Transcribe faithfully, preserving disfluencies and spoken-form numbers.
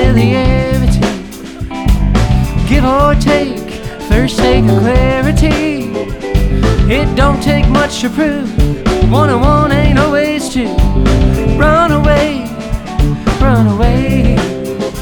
familiarity. Give or take, first take of clarity. It don't take much to prove one and one ain't always two.